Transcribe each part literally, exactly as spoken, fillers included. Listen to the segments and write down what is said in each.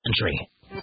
country.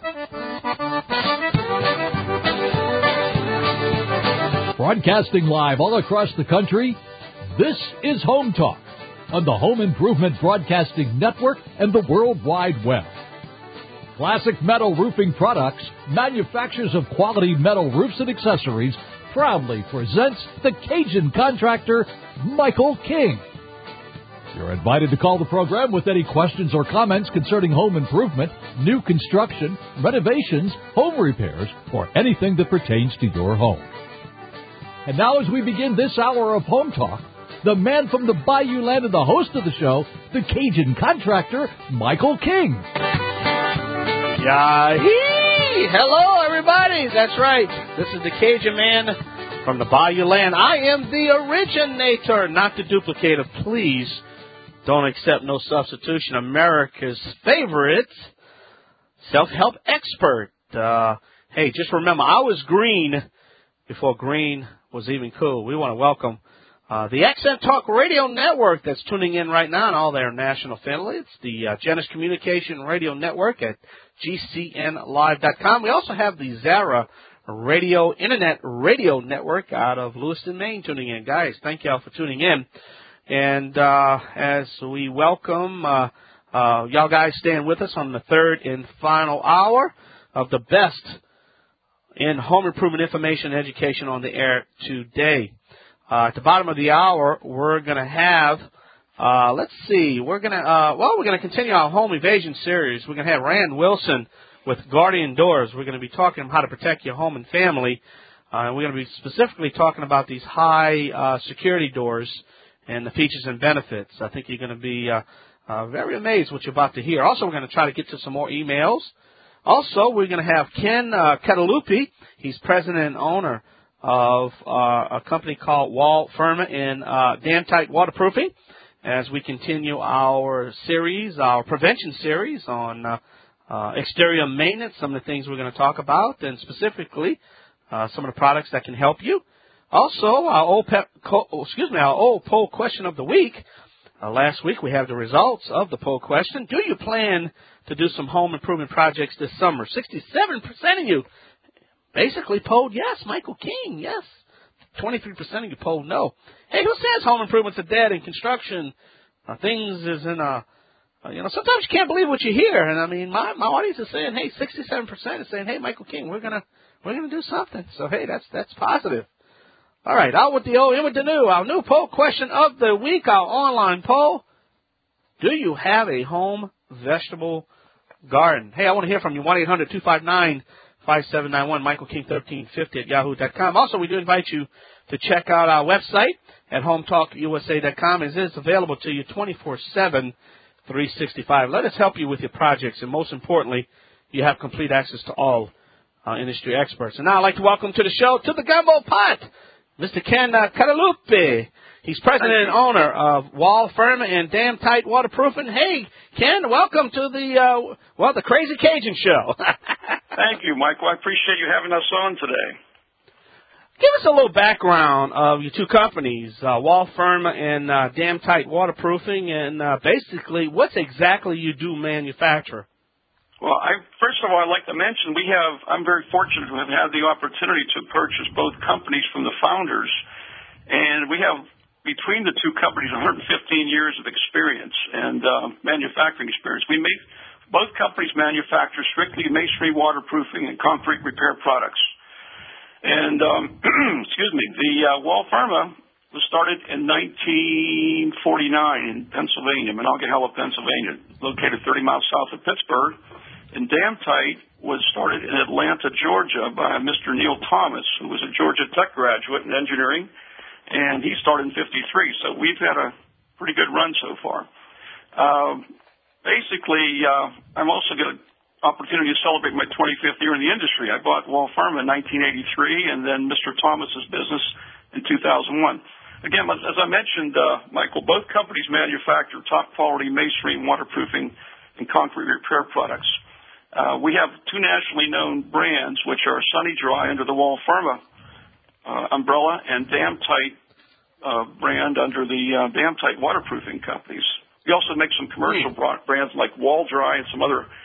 Broadcasting live all across the country, this is Home Talk on the Home Improvement Broadcasting Network and the World Wide Web. Classic Metal Roofing Products, manufacturers of quality metal roofs and accessories, proudly presents the Cajun contractor, Michael King. You're invited to call the program with any questions or comments concerning home improvement, new construction, renovations, home repairs, or anything that pertains to your home. And now as we begin this hour of Home Talk, the man from the Bayou Land and the host of the show, the Cajun contractor, Michael King. Yahee! Hello, everybody. That's right. This is the Cajun man from the Bayou Land. I am the originator, not the duplicator. Please don't accept no substitution. America's favorite self-help expert. Uh, hey, just remember, I was green before green was even cool. We want to welcome Uh, the Accent Talk Radio Network that's tuning in right now and all their national affiliates, the uh, Genesis Communication Radio Network at G C N live dot com. We also have the Zara Radio Internet Radio Network out of Lewiston, Maine, tuning in. Guys, thank y'all for tuning in. And uh, as we welcome, uh, uh, y'all guys staying with us on the third and final hour of the best in home improvement information and education on the air today. Uh, at the bottom of the hour, we're going to have, uh, let's see, we're going to, uh, well, we're going to continue our home evasion series. We're going to have Rand Wilson with Guardian Doors. We're going to be talking about how to protect your home and family. Uh, we're going to be specifically talking about these high uh, security doors and the features and benefits. I think you're going to be uh, uh, very amazed what you're about to hear. Also, we're going to try to get to some more emails. Also, we're going to have Ken uh, Catalupi. He's president and owner of uh, a company called Wall Firma in uh, Dam Tight Waterproofing, as we continue our series, our prevention series on uh, uh, exterior maintenance, some of the things we're going to talk about, and specifically uh, some of the products that can help you. Also, our old, pep, co- excuse me, our old poll question of the week. Uh, last week we have the results of the poll question. Do you plan to do some home improvement projects this summer? sixty-seven percent of you basically polled yes. Michael King, yes. twenty-three percent of you polled no. Hey, who says home improvements are dead in construction? Uh, things is in a, uh, you know, sometimes you can't believe what you hear. And I mean, my, my audience is saying, hey, sixty-seven percent is saying, hey, Michael King, we're gonna, we're gonna do something. So hey, that's, that's positive. All right, out with the old, in with the new. Our new poll question of the week, our online poll. Do you have a home vegetable garden? Hey, I want to hear from you. one eight hundred two five nine five seven nine one, Michael King thirteen fifty at yahoo dot com. Also, we do invite you to check out our website at home talk u s a dot com. It is available to you twenty-four seven, three sixty-five. Let us help you with your projects, and most importantly, you have complete access to all uh, industry experts. And now I'd like to welcome to the show, to the gumbo pot, Mister Ken uh, Catalupi. He's president and owner of Wall Firma and Dam Tight Waterproofing. Hey, Ken, welcome to the, uh, well, the Crazy Cajun Show. Thank you, Michael. I appreciate you having us on today. Give us a little background of your two companies, uh, Wall Firma and uh, Dam Tight Waterproofing, and uh, basically what's exactly you do manufacture. Well, I, first of all, I'd like to mention we have, I'm very fortunate to have had the opportunity to purchase both companies from the founders, and we have, between the two companies, one hundred fifteen years of experience and uh, manufacturing experience. We make, both companies manufacture strictly masonry waterproofing and concrete repair products. And, um, excuse me, the uh, Wall Firma was started in nineteen forty-nine in Pennsylvania, Monongahela, Pennsylvania, located thirty miles south of Pittsburgh. And Dam Tight was started in Atlanta, Georgia by Mister Neil Thomas, who was a Georgia Tech graduate in engineering, and he started in fifty-three. So we've had a pretty good run so far. Uh, basically, uh, I'm also going to opportunity to celebrate my twenty-fifth year in the industry. I bought Wall Firma in nineteen eighty-three, and then Mister Thomas's business in two thousand one. Again, as I mentioned, uh, Michael, both companies manufacture top-quality masonry, waterproofing, and concrete repair products. Uh, we have two nationally known brands, which are Sunny Dry under the Wall Firma uh, umbrella, and Dam Tight uh, brand under the uh, Dam Tight waterproofing companies. We also make some commercial brands like Wall Dry and some other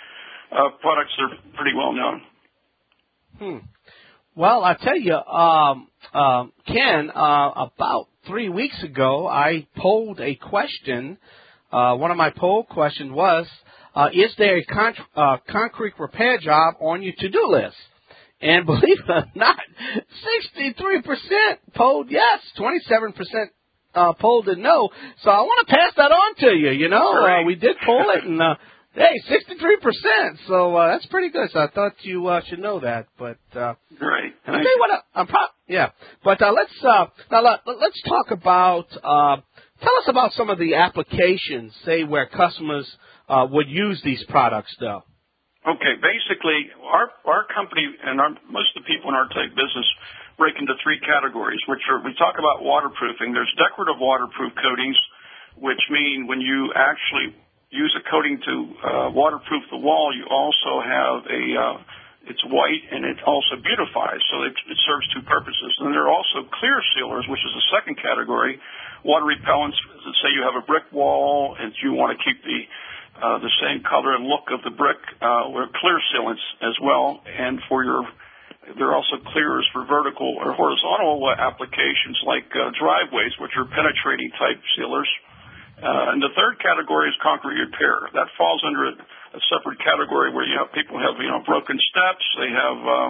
uh, products that are pretty well known. Hmm. Well, I tell you, um, uh, Ken, uh, about three weeks ago, I polled a question. Uh, one of my poll questions was, uh, is there a con- uh, concrete repair job on your to-do list? And believe it or not, sixty-three percent polled yes, twenty-seven percent uh, polled no. So I want to pass that on to you, you know. Uh, we did poll it, and, uh, hey, sixty-three percent. So uh, that's pretty good. So I thought you uh, should know that. But uh, Great. And I'll tell you what, I, I'm pro- yeah. But uh, let's, uh, now let, let's talk about, uh, tell us about some of the applications, say, where customers uh, would use these products, though. Okay, basically, our our company and our, most of the people in our type business break into three categories, which are, we talk about waterproofing. There's decorative waterproof coatings, which mean when you actually use a coating to uh, waterproof the wall, you also have a, uh, it's white and it also beautifies, so it, it serves two purposes. And there are also clear sealers, which is the second category, water repellents. Say you have a brick wall and you want to keep the Uh, the same color and look of the brick, uh, or clear sealants as well. And for your, there are also clears for vertical or horizontal applications like uh, driveways, which are penetrating type sealers. Uh, and the third category is concrete repair. That falls under a, a separate category where you have people have, you know, broken steps. They have, um,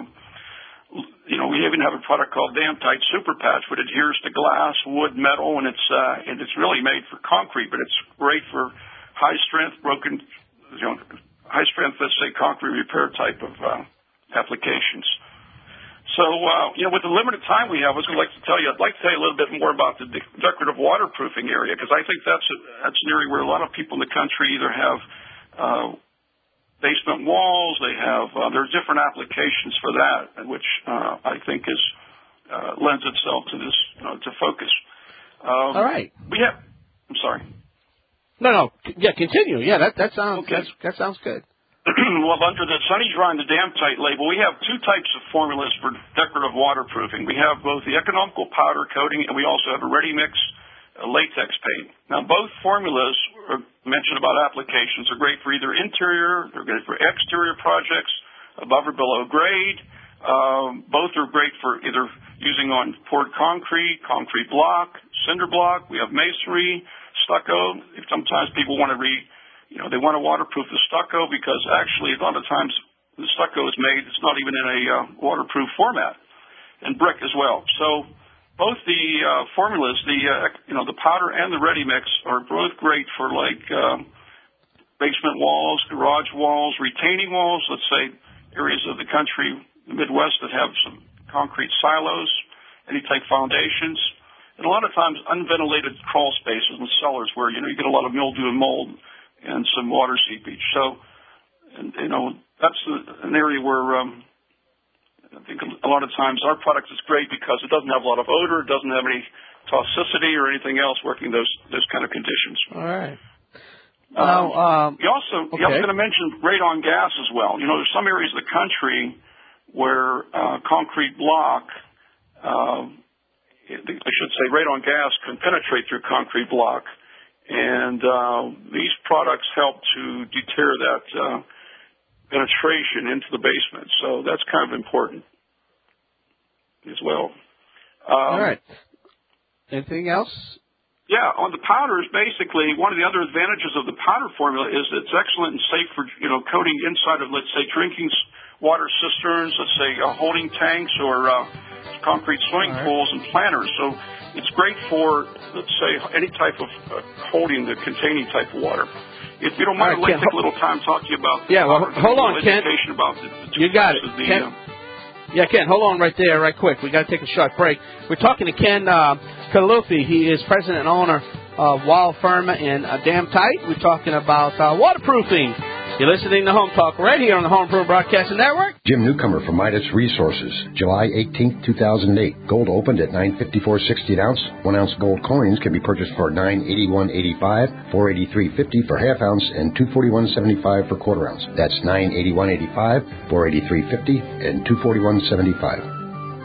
you know, we even have a product called Damn Tight Super Patch, which adheres to glass, wood, metal, and it's uh, and it's really made for concrete, but it's great for high strength, broken, you know, high strength, let's say, concrete repair type of uh, applications. So, uh, you know, with the limited time we have, I was going to like to tell you, I'd like to tell you a little bit more about the de- decorative waterproofing area, because I think that's a, that's an area where a lot of people in the country either have uh, basement walls, they have, uh, there's different applications for that, which uh, I think is uh, lends itself to this, you know, to focus. Um, All right. We have, I'm sorry. No, no, yeah, continue. Yeah, that that sounds Okay. that's, that sounds good. Well, under the Sunny Dry and the Damn Tight label, we have two types of formulas for decorative waterproofing. We have both the economical powder coating, and we also have a ready mix uh, latex paint. Now, both formulas are mentioned about applications are great for either interior, they're great for exterior projects, above or below grade. Um, both are great for either using on poured concrete, concrete block, cinder block. We have masonry, stucco. Sometimes people want to re, you know, they want to waterproof the stucco because actually a lot of times the stucco is made, it's not even in a uh, waterproof format, and brick as well. So both the uh, formulas, the uh, you know, the powder and the ready mix are both great for like um, basement walls, garage walls, retaining walls. Let's say areas of the country, the Midwest, that have some concrete silos, any type foundations. And a lot of times unventilated crawl spaces and cellars where, you know, you get a lot of mildew and mold and some water seepage. So, and, you know, that's a, an area where um, I think a lot of times our product is great because it doesn't have a lot of odor, it doesn't have any toxicity or anything else working those those kind of conditions. All right. Um, now, um, you also, okay. you also going to mention radon gas as well. You know, there's some areas of the country where uh, concrete block, uh, I should say radon gas can penetrate through concrete block, and uh, these products help to deter that uh, penetration into the basement. So that's kind of important as well. Um, All right. Anything else? Yeah, on the powders, basically, one of the other advantages of the powder formula is it's excellent and safe for, you know, coating inside of, let's say, drinking water cisterns, let's say, uh, holding tanks or uh, concrete swimming right. pools and planters. So it's great for, let's say, any type of uh, holding the containing type of water. If you don't mind, right, I'd like to take a little time to talk to you about yeah, well, hold on, Ken. About the, the you got it. The, Ken. Uh, Yeah, Ken, hold on right there, right quick. We got to take a short break. We're talking to Ken uh, Kalufi. He is president and owner of Wall Firm in uh, Damn Tight. We're talking about uh, waterproofing. You're listening to Home Talk right here on the Home Improvement Broadcasting Network. Jim Newcomer from Midas Resources, July eighteenth, two thousand eight. Gold opened at nine fifty-four sixty an ounce. One ounce gold coins can be purchased for nine eighty-one eighty-five, four eighty-three fifty for half ounce, and two forty-one seventy-five for quarter ounce. That's nine eighty-one eighty-five, four eighty-three fifty, and two forty-one seventy-five.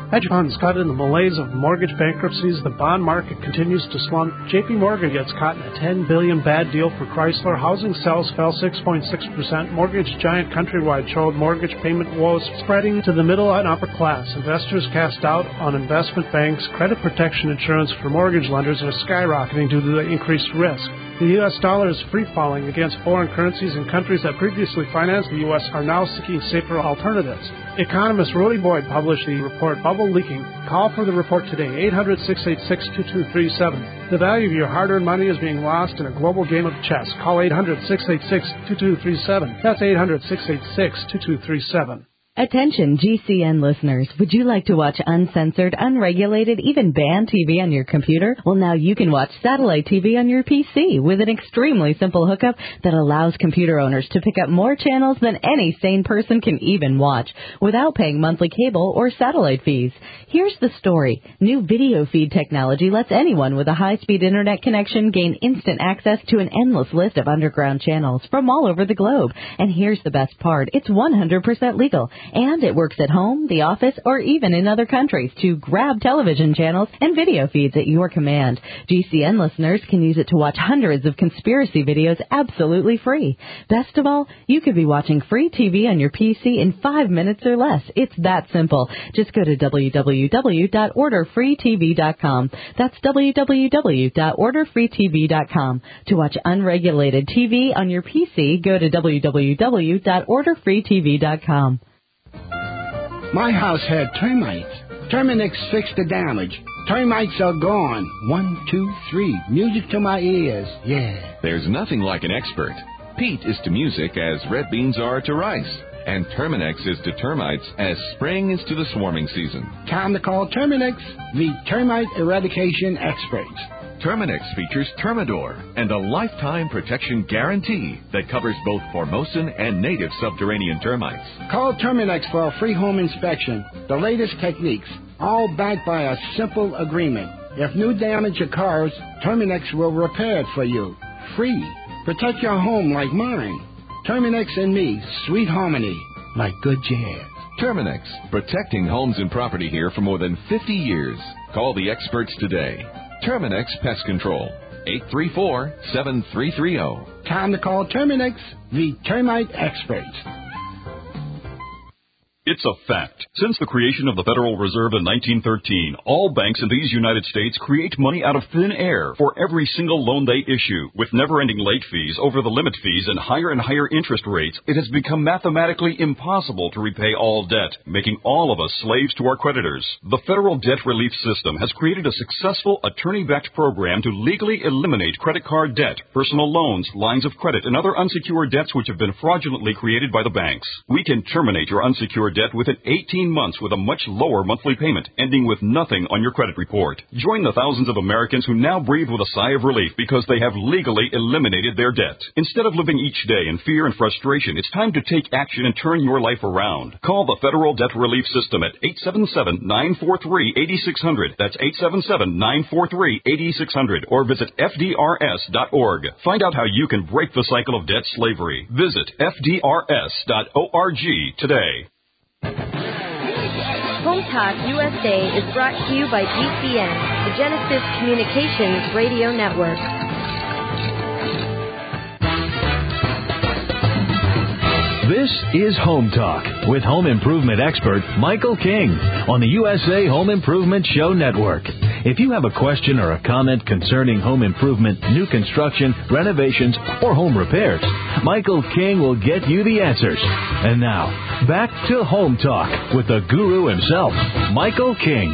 Hedge funds caught in the malaise of mortgage bankruptcies. The bond market continues to slump. J P Morgan gets caught in a ten billion dollars bad deal for Chrysler. Housing sales fell six point six percent. Mortgage giant Countrywide showed mortgage payment woes spreading to the middle and upper class. Investors cast doubt on investment banks. Credit protection insurance for mortgage lenders are skyrocketing due to the increased risk. The U S dollar is free-falling against foreign currencies, and countries that previously financed the U S are now seeking safer alternatives. Economist Rudy Boyd published the report Bubble Leaking. Call for the report today, eight hundred, six eight six, two two three seven. The value of your hard-earned money is being lost in a global game of chess. Call eight hundred, six eight six, two two three seven. That's eight hundred, six eight six, two two three seven. Attention G C N listeners, would you like to watch uncensored, unregulated, even banned T V on your computer? Well, now you can watch satellite T V on your P C with an extremely simple hookup that allows computer owners to pick up more channels than any sane person can even watch without paying monthly cable or satellite fees. Here's the story. New video feed technology lets anyone with a high-speed internet connection gain instant access to an endless list of underground channels from all over the globe. And here's the best part. It's one hundred percent legal. And it works at home, the office, or even in other countries to grab television channels and video feeds at your command. G C N listeners can use it to watch hundreds of conspiracy videos absolutely free. Best of all, you could be watching free T V on your P C in five minutes or less. It's that simple. Just go to w w w dot order free t v dot com. That's w w w dot order free t v dot com. To watch unregulated T V on your P C, go to w w w dot order free t v dot com. My house had termites. Terminix fixed the damage. Termites are gone. One, two, three. Music to my ears. Yeah. There's nothing like an expert. Peat is to music as red beans are to rice. And Terminix is to termites as spring is to the swarming season. Time to call Terminix, the termite eradication experts. Terminix features Termidor and a lifetime protection guarantee that covers both Formosan and native subterranean termites. Call Terminix for a free home inspection. The latest techniques, all backed by a simple agreement. If new damage occurs, Terminix will repair it for you. Free. Protect your home like mine. Terminix and me, sweet harmony, like good jazz. Terminix, protecting homes and property here for more than fifty years. Call the experts today. Terminix Pest Control, eight three four, seven three three zero. Time to call Terminix, the termite experts. It's a fact. Since the creation of the Federal Reserve in nineteen thirteen, all banks in these United States create money out of thin air for every single loan they issue. With never-ending late fees, over-the-limit fees, and higher and higher interest rates, it has become mathematically impossible to repay all debt, making all of us slaves to our creditors. The Federal Debt Relief System has created a successful attorney-backed program to legally eliminate credit card debt, personal loans, lines of credit, and other unsecured debts which have been fraudulently created by the banks. We can terminate your unsecured debt within eighteen months with a much lower monthly payment, ending with nothing on your credit report. Join the thousands of Americans who now breathe with a sigh of relief because they have legally eliminated their debt. Instead of living each day in fear and frustration, it's time to take action and turn your life around. Call the Federal Debt Relief System at eight seven seven, nine four three, eight six zero zero. That's eight seven seven, nine four three, eight six zero zero. Or visit F D R S dot org. Find out how you can break the cycle of debt slavery. Visit F D R S dot org today. Home Talk U S A is brought to you by G C N, the Genesis Communications Radio Network. This is Home Talk with home improvement expert Michael King on the U S A Home Improvement Show Network. If you have a question or a comment concerning home improvement, new construction, renovations, or home repairs, Michael King will get you the answers. And now, back to Home Talk with the guru himself, Michael King.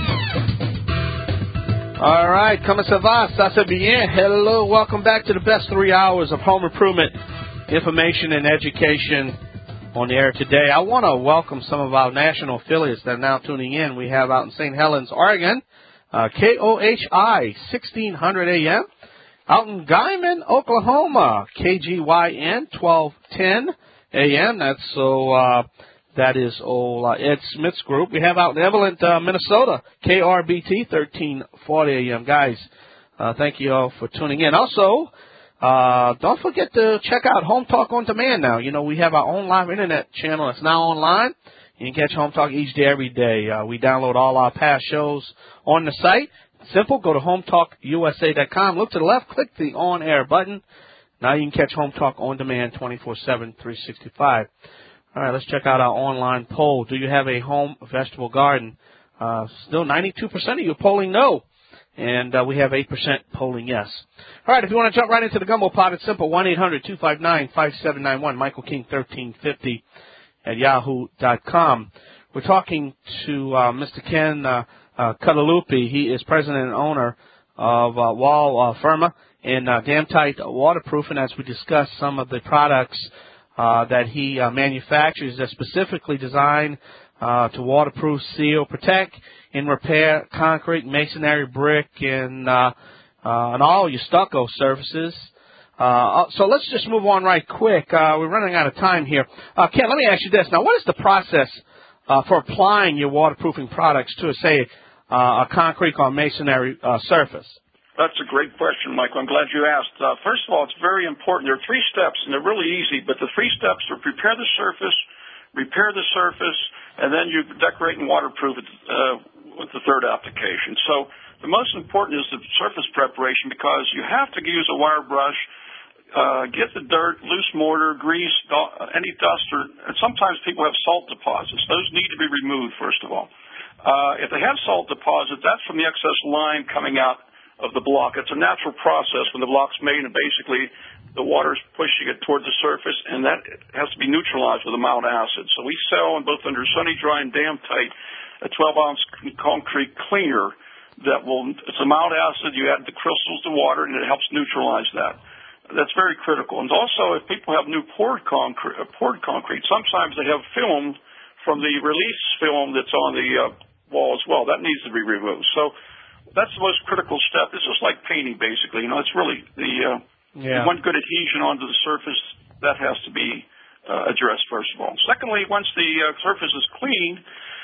All right, comment ça va? Ça se bien? Hello, welcome back to the best three hours of home improvement information and education on the air today. I want to welcome some of our national affiliates that are now tuning in. We have out in Saint Helens, Oregon, uh, K O H I, sixteen hundred A M. Out in Guyman, Oklahoma, K G Y N, twelve ten A M. That's so, uh, that is old, uh, Ed Smith's group. We have out in Evelyn, uh, Minnesota, K R B T, thirteen forty A M. Guys, uh, thank you all for tuning in. Also, Uh, don't forget to check out Home Talk on Demand now. You know, we have our own live internet channel that's now online. You can catch Home Talk each day, every day. Uh, we download all our past shows on the site. Simple. Go to home talk u s a dot com. Look to the left. Click the on-air button. Now you can catch Home Talk on demand twenty-four seven, three sixty-five. All right, let's check out our online poll. Do you have a home vegetable garden? Uh, still ninety-two percent of you polling no. And uh, we have eight percent polling yes. All right, if you want to jump right into the gumbo pot, it's simple. one eight hundred two five nine five seven nine one. Michael King thirteen fifty at yahoo dot com. We're talking to uh, Mister Ken uh, uh, Catalupi. He is president and owner of uh, Wall uh, Firma in uh, Dam-Tite Waterproof. And as we discuss some of the products uh, that he uh, manufactures that specifically designed uh, to waterproof, seal, protect, and repair concrete, masonry, brick, and uh, uh, and all your stucco surfaces. Uh, so let's just move on right quick. Uh, we're running out of time here. Uh, Ken, let me ask you this. Now, what is the process uh, for applying your waterproofing products to, say, uh, a concrete or masonry uh, surface? That's a great question, Michael. I'm glad you asked. Uh, first of all, it's very important. There are three steps, and they're really easy, but the three steps are prepare the surface, repair the surface, and then you decorate and waterproof it uh, with the third application. So the most important is the surface preparation because you have to use a wire brush, uh, get the dirt, loose mortar, grease, any dust, or and sometimes people have salt deposits. Those need to be removed, first of all. Uh, if they have salt deposit, that's from the excess lime coming out of the block. It's a natural process when the block's made, and basically the water's pushing it toward the surface, and that has to be neutralized with a mild acid. So we sell in both under Sunny Dry and Dam-Tite a twelve ounce concrete cleaner that will, it's a mild acid, you add the crystals to water, and it helps neutralize that. That's very critical. And also, if people have new poured concrete, uh, poured concrete, sometimes they have film from the release film that's on the uh, wall as well. That needs to be removed. So that's the most critical step. It's just like painting, basically. You know, it's really the, uh, yeah. the one good adhesion onto the surface that has to be uh, addressed first of all. Secondly, once the uh, surface is cleaned,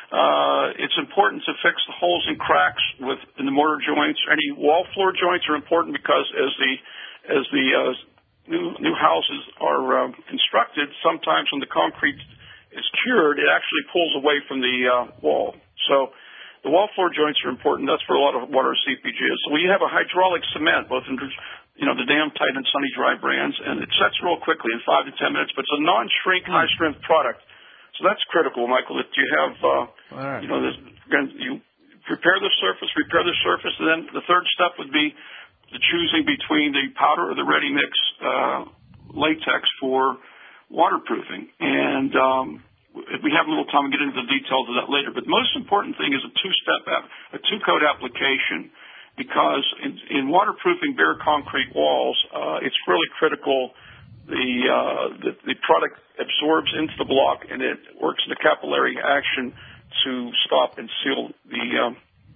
uh, it's important to fix the holes and cracks with in the mortar joints. Any wall floor joints are important because as the as the uh, new new houses are uh, constructed, sometimes when the concrete is cured, it actually pulls away from the uh, wall. So the wall floor joints are important. That's where a lot of water C P G is. So we have a hydraulic cement, both in, you know, the Dam-Tite and Sunny Dry brands, and it sets real quickly in five to ten minutes, but it's a non-shrink, mm. high-strength product. So that's critical, Michael, that you have, uh, right. you know, this, you prepare the surface, repair the surface, and then the third step would be the choosing between the powder or the ready mix uh, latex for waterproofing. And um, if we have a little time, we'll get into the details of that later. But the most important thing is a two-step, app, a two-coat application, because in, in waterproofing bare concrete walls, uh, it's really critical the, uh, the the product absorbs into the block and it works in a capillary action to stop and seal the um,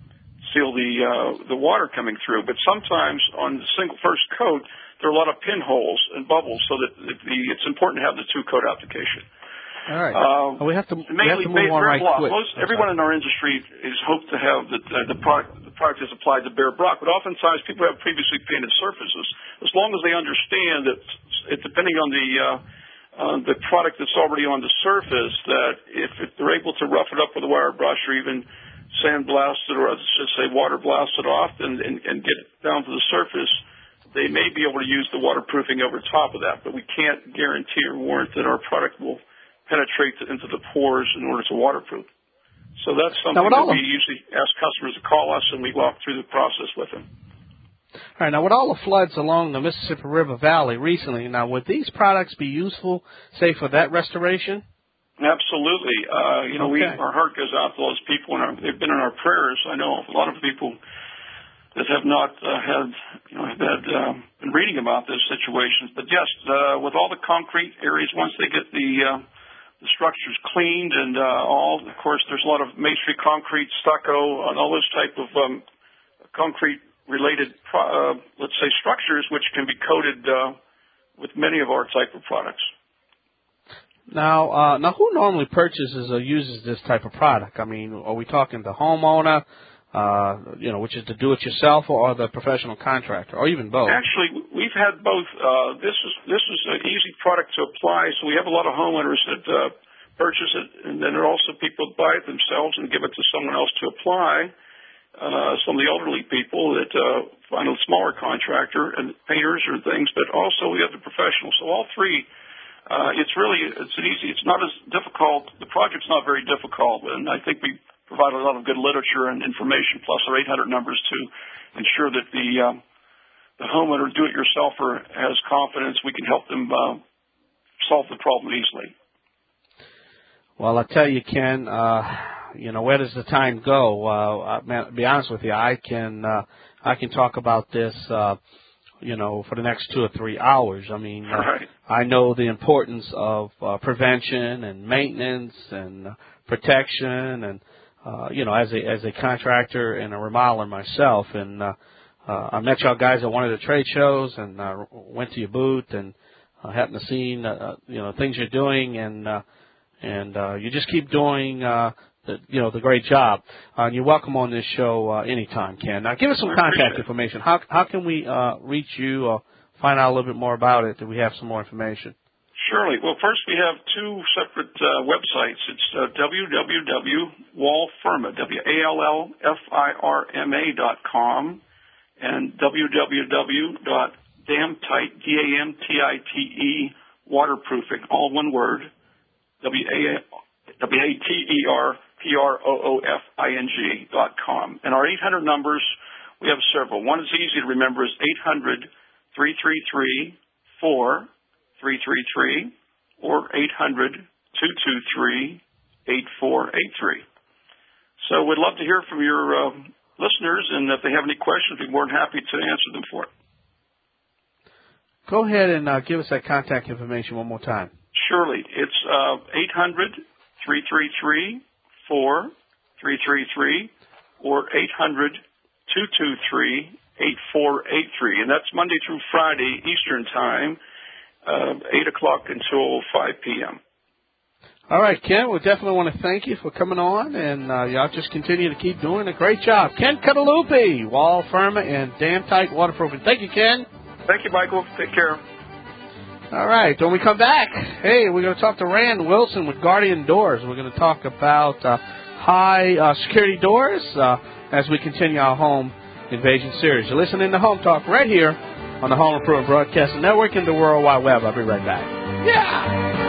seal the uh, the water coming through. But sometimes on the single first coat, there are a lot of pinholes and bubbles, so that the, it's important to have the two-coat application. All right. Uh, well, we have to, we mainly, have to move on right block. quick. Most, everyone in our industry is hoped to have the, uh, the product the product is applied to bare block, but oftentimes people have previously painted surfaces. As long as they understand that, it, depending on the uh, uh, the product that's already on the surface, that if, if they're able to rough it up with a wire brush or even sandblast it, or I should say water blast it off, and, and, and get it down to the surface, they may be able to use the waterproofing over top of that. But we can't guarantee or warrant that our product will penetrate into the pores in order to waterproof. So that's something that we usually ask customers to call us, and we walk through the process with them. All right. Now, with all the floods along the Mississippi River Valley recently, now would these products be useful, say, for that restoration? Absolutely. Uh, you know, okay. we our heart goes out to those people, and our, they've been in our prayers. I know a lot of people that have not uh, had, you know, have had, uh, been reading about those situations. But yes, uh, with all the concrete areas, once they get the uh, the structure's cleaned and uh, all, of course, there's a lot of masonry, concrete, stucco, and all those type of um, concrete-related, pro- uh, let's say, structures, which can be coated uh, with many of our type of products. Now, uh, now, who normally purchases or uses this type of product? I mean, are we talking the homeowner, uh, you know, which is the do-it-yourself, or the professional contractor, or even both? Actually, we've had both. Uh, this is this is an easy product to apply, so we have a lot of homeowners that uh, purchase it, and then there are also people that buy it themselves and give it to someone else to apply. Uh, some of the elderly people that uh, find a smaller contractor and painters or things, but also we have the professionals. So all three, uh, it's really, it's an easy, it's not as difficult. The project's not very difficult, and I think we provide a lot of good literature and information, plus our eight hundred numbers to ensure that the um, the homeowner, do-it-yourselfer, has confidence we can help them uh, solve the problem easily. Well, I tell you, Ken, uh, you know, where does the time go? Uh, man, to be honest with you, I can uh, I can talk about this, uh, you know, for the next two or three hours. I mean, uh, right. I know the importance of uh, prevention and maintenance and uh, protection, and uh, you know, as a as a contractor and a remodeler myself, and uh, uh, I met y'all guys at one of the trade shows, and uh, went to your booth, and uh, happened to see uh, you know things you're doing, and uh, And uh, you just keep doing, uh, the, you know, the great job. Uh, and you're welcome on this show uh, anytime, Ken. Now, give us some contact information. How how can we uh, reach you or find out a little bit more about it? Do we have some more information? Surely. Well, first we have two separate uh, websites. It's uh, w w w dot wallfirma, W A L L F I R M A dot com, and w w w dot damtight, D A M T I T E, waterproofing, all one word, W A T E R P R O O F I N G dot com. And our eight hundred numbers, we have several. One is easy to remember, is eight hundred, three three three, four three three three or eight hundred, two two three, eight four eight three. So we'd love to hear from your uh, listeners, and if they have any questions, we'd be more than happy to answer them for it. Go ahead and uh, give us that contact information one more time. Surely. It's uh, eight hundred, three three three, four three three three or eight hundred, two two three, eight four eight three. And that's Monday through Friday, Eastern Time, uh, eight o'clock until five p.m. All right, Ken, we definitely want to thank you for coming on, and uh, y'all just continue to keep doing a great job. Ken Catalupi, Wall Firma and Damn Tight Waterproofing. Thank you, Ken. Thank you, Michael. Take care. All right, when we come back, hey, we're going to talk to Rand Wilson with Guardian Doors. We're going to talk about uh, high uh, security doors uh, as we continue our home invasion series. You're listening to Home Talk right here on the Home Improvement Broadcasting Network and the World Wide Web. I'll be right back. Yeah!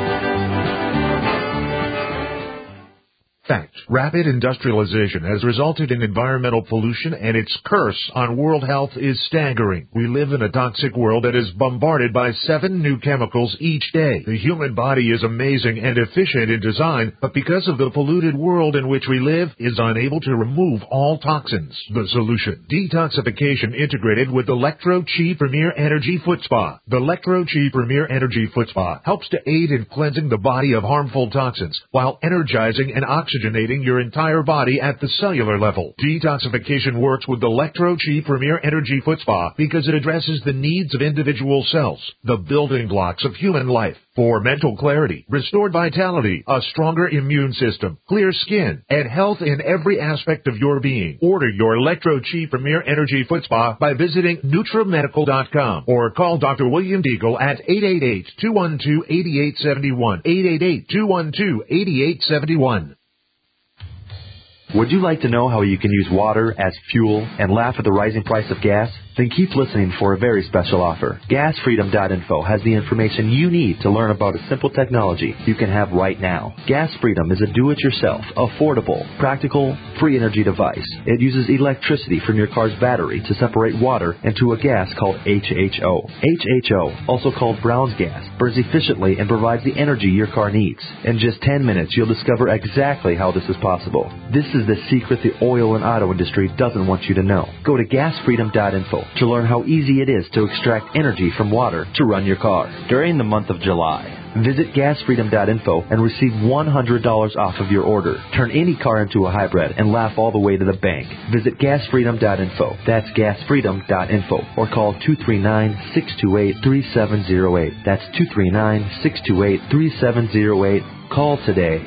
Fact. Rapid industrialization has resulted in environmental pollution, and its curse on world health is staggering. We live in a toxic world that is bombarded by seven new chemicals each day. The human body is amazing and efficient in design, but because of the polluted world in which we live, is unable to remove all toxins. The solution: detoxification integrated with Electro-Chi Premier Energy Foot Spa. The Electro-Chi Premier Energy Foot Spa helps to aid in cleansing the body of harmful toxins while energizing and oxygenating oxygenating your entire body at the cellular level. Detoxification works with Electro-Chi Premier Energy Foot Spa because it addresses the needs of individual cells, the building blocks of human life. For mental clarity, restored vitality, a stronger immune system, clear skin, and health in every aspect of your being. Order your Electro-Chi Premier Energy Foot Spa by visiting Nutra Medical dot com or call Doctor William Deagle at eight eight eight, two one two, eight eight seven one, eight eight eight, two one two, eight eight seven one. Would you like to know how you can use water as fuel and laugh at the rising price of gas? Then keep listening for a very special offer. gas freedom dot info has the information you need to learn about a simple technology you can have right now. Gas Freedom is a do-it-yourself, affordable, practical, free energy device. It uses electricity from your car's battery to separate water into a gas called H H O. H H O, also called Brown's gas, burns efficiently and provides the energy your car needs. In just ten minutes, you'll discover exactly how this is possible. This is the secret the oil and auto industry doesn't want you to know. Go to gas freedom dot info to learn how easy it is to extract energy from water to run your car. During the month of July, visit gas freedom dot info and receive one hundred dollars off of your order. Turn any car into a hybrid and laugh all the way to the bank. Visit gas freedom dot info. That's gas freedom dot info. Or call two three nine, six two eight, three seven zero eight. That's two three nine, six two eight, three seven zero eight. Call today.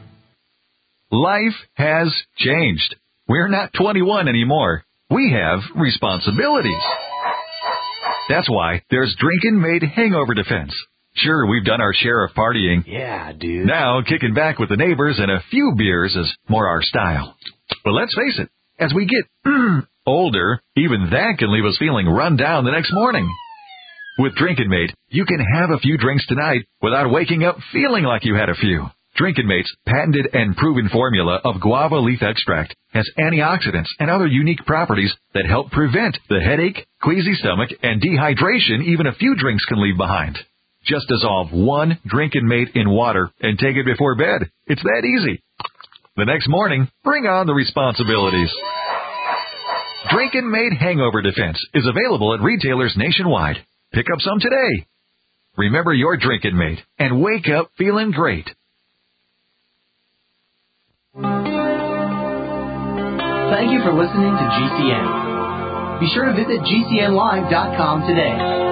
Life has changed. We're not twenty-one anymore. We have responsibilities. That's why there's Drinkin' Made Hangover Defense. Sure, we've done our share of partying. Yeah, dude. Now, kicking back with the neighbors and a few beers is more our style. But let's face it, as we get older, even that can leave us feeling run down the next morning. With Drinkin' Mate, you can have a few drinks tonight without waking up feeling like you had a few. Drinkin' Mate's patented and proven formula of guava leaf extract has antioxidants and other unique properties that help prevent the headache, queasy stomach, and dehydration even a few drinks can leave behind. Just dissolve one Drinkin' Mate in water and take it before bed. It's that easy. The next morning, bring on the responsibilities. Drinkin' Mate Hangover Defense is available at retailers nationwide. Pick up some today. Remember your Drinkin' Mate and wake up feeling great. Thank you for listening to G C N. Be sure to visit G C N live dot com today.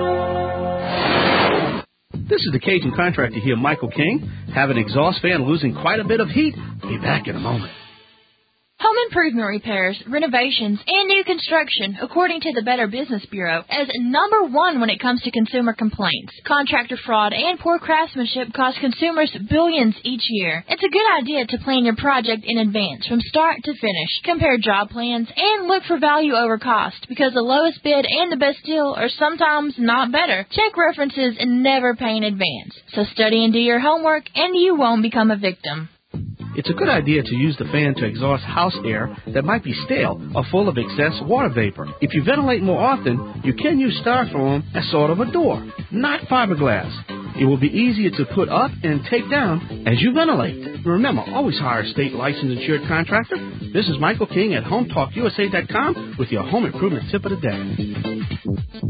This is the Cajun contractor here, Michael King. Have an exhaust fan losing quite a bit of heat? Be back in a moment. Home improvement repairs, renovations, and new construction, according to the Better Business Bureau, as number one when it comes to consumer complaints. Contractor fraud and poor craftsmanship cost consumers billions each year. It's a good idea to plan your project in advance, from start to finish. Compare job plans and look for value over cost, because the lowest bid and the best deal are sometimes not better. Check references and never pay in advance. So study and do your homework, and you won't become a victim. It's a good idea to use the fan to exhaust house air that might be stale or full of excess water vapor. If you ventilate more often, you can use styrofoam as sort of a door, not fiberglass. It will be easier to put up and take down as you ventilate. Remember, always hire a state licensed insured contractor. This is Michael King at home talk U S A dot com with your home improvement tip of the day.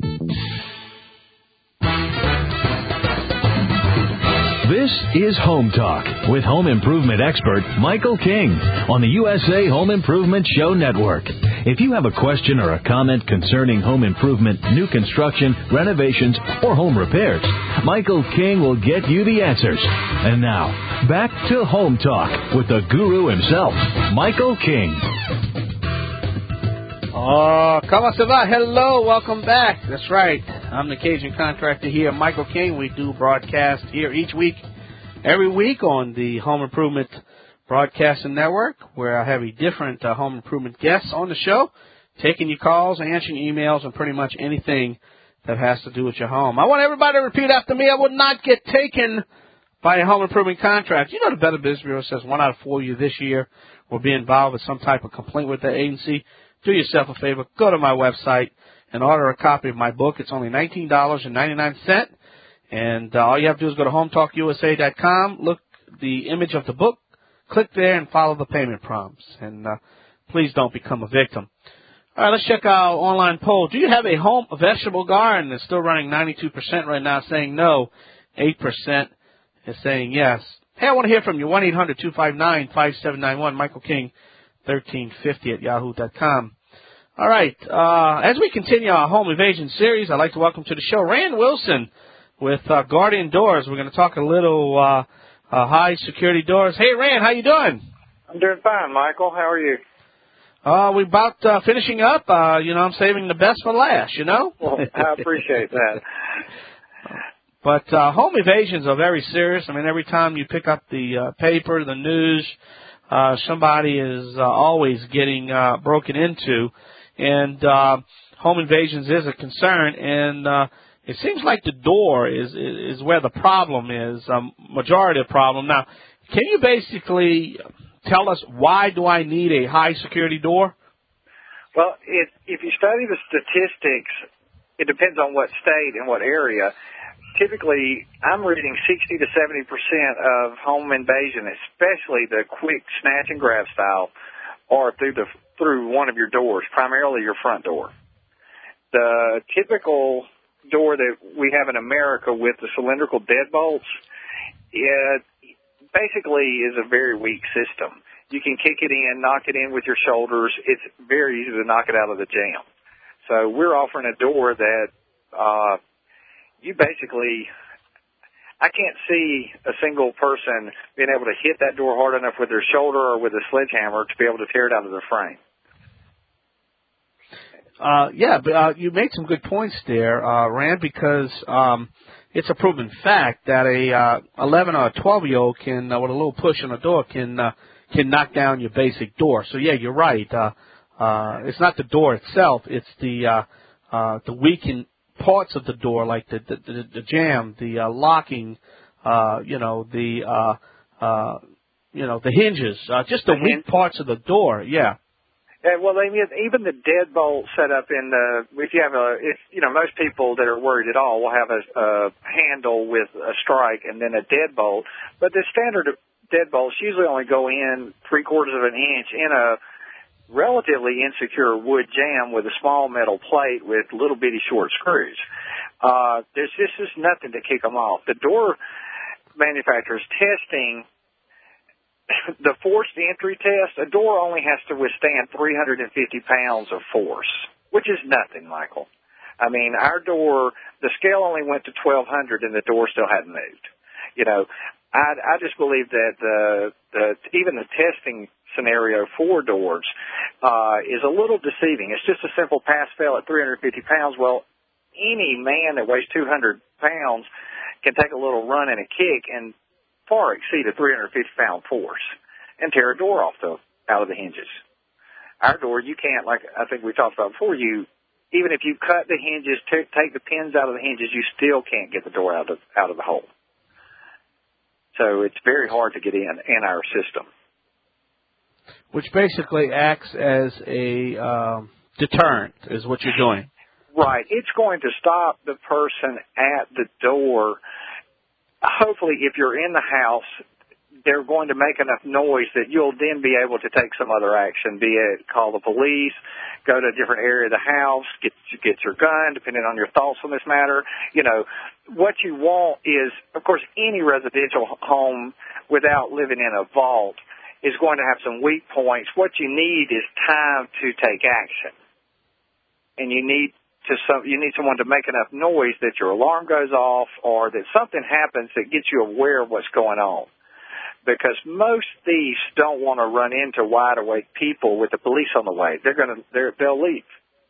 This is Home Talk with home improvement expert Michael King on the U S A Home Improvement Show Network. If you have a question or a comment concerning home improvement, new construction, renovations, or home repairs, Michael King will get you the answers. And now, back to Home Talk with the guru himself, Michael King. Oh, comment ça va? Hello, welcome back. That's right. I'm the Cajun contractor here, Michael King. We do broadcast here each week, every week on the Home Improvement Broadcasting Network, where I have a different uh, home improvement guests on the show, taking your calls, answering emails, and pretty much anything that has to do with your home. I want everybody to repeat after me. I would not get taken by a home improvement contract. You know the Better Business Bureau says one out of four of you this year will be involved with some type of complaint with the agency. Do yourself a favor. Go to my website and order a copy of my book. It's only nineteen dollars and ninety-nine cents. And uh, all you have to do is go to home talk U S A dot com, look the image of the book, click there, and follow the payment prompts. And uh, please don't become a victim. All right, let's check our online poll. Do you have a home vegetable garden? It's still running ninety-two percent right now, saying no. eight percent is saying yes. Hey, I want to hear from you. one eight hundred two five nine five seven nine one. Michael King, thirteen fifty at yahoo dot com. All right. Uh, as we continue our home evasion series, I'd like to welcome to the show Rand Wilson with uh, Guardian Doors. We're going to talk a little uh, uh, high security doors. Hey, Rand, how you doing? I'm doing fine, Michael. How are you? Uh, we're about uh, finishing up. Uh, you know, I'm saving the best for last, you know? Well, I appreciate that. But uh, home evasions are very serious. I mean, every time you pick up the uh, paper, the news, uh, somebody is uh, always getting uh, broken into. And uh, home invasions is a concern, and uh, it seems like the door is is, is where the problem is, um, majority of the problem. Now, can you basically tell us why do I need a high security door? Well, if, if you study the statistics, it depends on what state and what area. Typically, I'm reading sixty to seventy percent of home invasion, especially the quick snatch and grab style, or through the through one of your doors, primarily your front door. The typical door that we have in America with the cylindrical deadbolts, it basically is a very weak system. You can kick it in, knock it in with your shoulders. It's very easy to knock it out of the jam. So we're offering a door that uh, you basically, I can't see a single person being able to hit that door hard enough with their shoulder or with a sledgehammer to be able to tear it out of the frame. Uh, yeah, but uh, you made some good points there, uh, Rand, because um, it's a proven fact that a uh, eleven or a twelve year old can, uh, with a little push on the door, can uh, can knock down your basic door. So yeah, you're right. Uh, uh, it's not the door itself; it's the uh, uh, the weakened parts of the door, like the the, the, the jam, the uh, locking, uh, you know, the uh, uh, you know, the hinges, uh, just the, the weak parts of the door. Yeah. Yeah, well, I mean, even the deadbolt set up in the, if you have a, if, you know, most people that are worried at all will have a, a handle with a strike and then a deadbolt. But the standard deadbolts usually only go in three quarters of an inch in a relatively insecure wood jamb with a small metal plate with little bitty short screws. Uh, there's just, just nothing to kick them off. The door manufacturer's testing the forced entry test, a door only has to withstand three hundred fifty pounds of force, which is nothing, Michael. I mean, our door, the scale only went to twelve hundred and the door still hadn't moved. You know, I, I just believe that the, the, even the testing scenario for doors, uh, is a little deceiving. It's just a simple pass-fail at three hundred fifty pounds. Well, any man that weighs two hundred pounds can take a little run and a kick and far exceed a three hundred fifty pound force and tear a door off the, out of the hinges. Our door, you can't, like I think we talked about before, you, even if you cut the hinges, t- take the pins out of the hinges, you still can't get the door out of, out of the hole. So it's very hard to get in, in our system. Which basically acts as a um, deterrent, is what you're doing. Right. It's going to stop the person at the door. Hopefully, if you're in the house, they're going to make enough noise that you'll then be able to take some other action, be it call the police, go to a different area of the house, get get your gun, depending on your thoughts on this matter. You know, what you want is, of course, any residential home without living in a vault is going to have some weak points. What you need is time to take action. And you need to some, you need someone to make enough noise that your alarm goes off or that something happens that gets you aware of what's going on. Because most thieves don't want to run into wide awake people with the police on the way. They're going to, they're, they'll leave.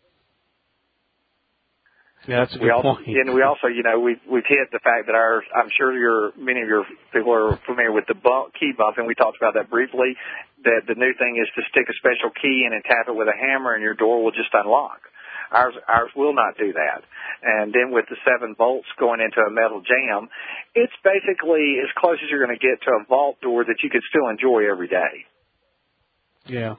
Yeah, that's a good we also, point. And we also, you know, we've, we've hit the fact that our, I'm sure you're, many of your people are familiar with the bump, key bump, and we talked about that briefly, that the new thing is to stick a special key in and tap it with a hammer and your door will just unlock. Ours, ours will not do that. And then with the seven bolts going into a metal jam, it's basically as close as you're going to get to a vault door that you could still enjoy every day. Yeah.